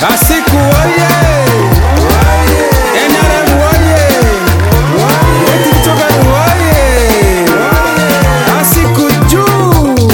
Asiku oye, NRM oye, Wetitogan oye, Asiku juu.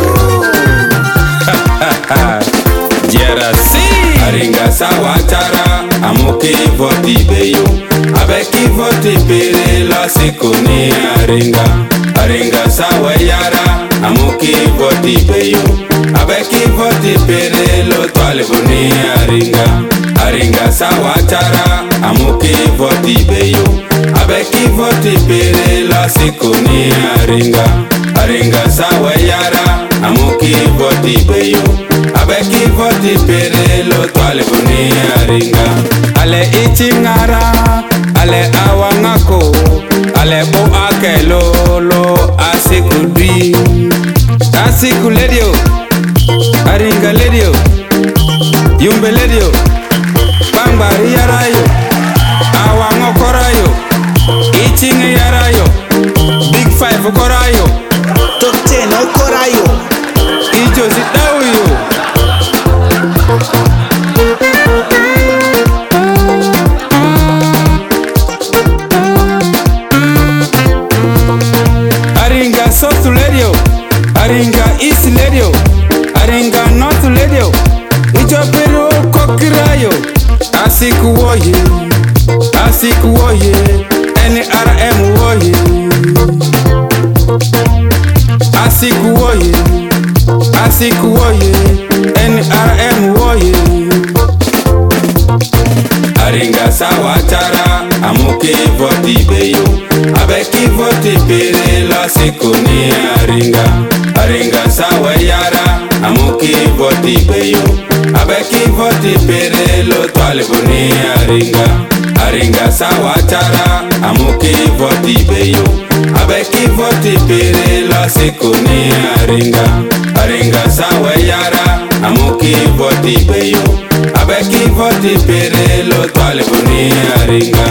Jerasi Aringa sawatara amuki voti beyo abeki voti pere la sikoni aringa sawayara amuki voti beyo abeki voti pere lo talibuni aringa sawatara amuki voti beyo abeki voti pere la sikoni aringa sawayara amuki voti beyo abeki voti pere lo talibuni aringa ale ichingara, ale awangako, ale bo akelolo, asiku dwi, asiku ledio, aringa ledio, yumbe ledio, bangbari yarayo, awangokorayo, ichinge yarayo, big five korayo, top 10 okorayo, ijosi dawiyo. Aringa South Radio, Aringa East Radio, Aringa North Radio, Ijopero kokirayo, Asiku woye, Asiku woye, NRM woye, Asiku woye, Asiku woye, NRM woye. Aringa sawatara amuki voti beyo abeki voti pere la sikoni aringa sawayara amuki voti beyo abeki voti pere lo talibuni aringa sawatara amuki voti beyo abeki voti pere la sikoni aringa sawayara amuki voti beyo abeki voti pere lo talibuni aringa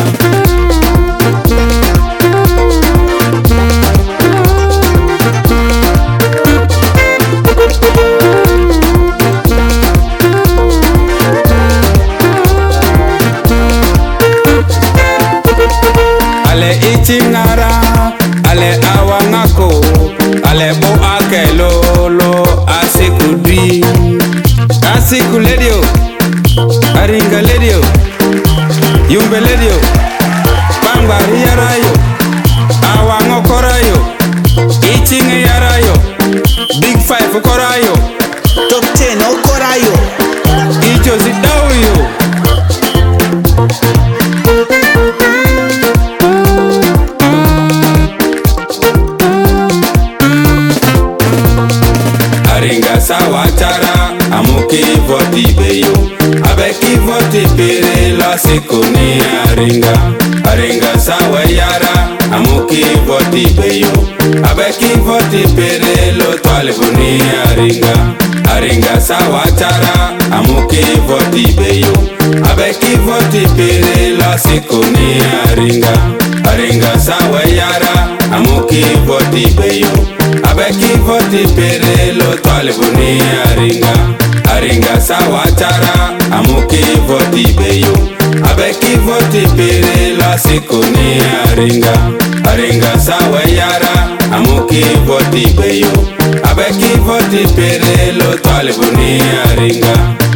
Ale ichingara, ale awangako, ale bo akelolo, asiku dwi, asiku ledio, aringa ledio, yumbe ledio, bangbari yarayo, awangokorayo, ichinge yarayo, big five korayo, top 10 okorayo, ijosi dawiyo. Aringa sawatara amuki voti beyo abeki voti pere la sikoni aringa sawayara amuki voti beyo abeki voti pere lo talibuni aringa sawatara amuki voti beyo abeki voti pere la sikoni aringa sawayara amuki voti beyo abeki voti pere lo talibuni aringa sawatara amuki voti beyo abeki voti pere la sikoni aringa sawayara amuki voti beyo abeki voti pere lo talibuni aringa